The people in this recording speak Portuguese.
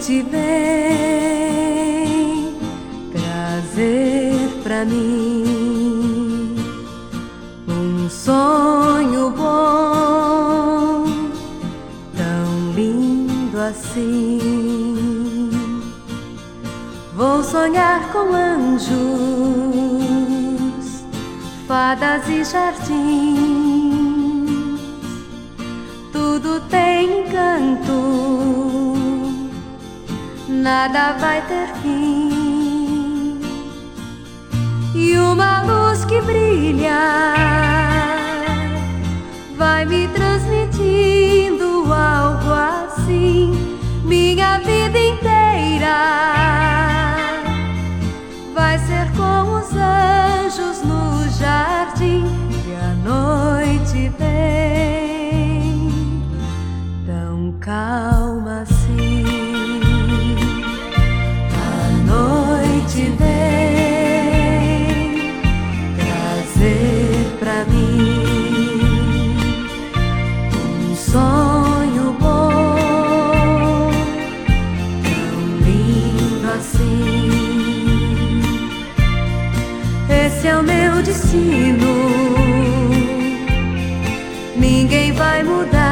noite vem trazer pra mim um sonho bom, tão lindo assim. Vou sonhar com anjos, fadas e jardins. Tudo tem encanto, nada vai ter fim. E uma luz que brilha vai me transmitindo algo assim. Minha vida inteira vai ser com os anjos no jardim. E a noite vem tão calma assim. A noite vem trazer pra mim um sonho bom, tão lindo assim. Esse é o meu destino, ninguém vai mudar.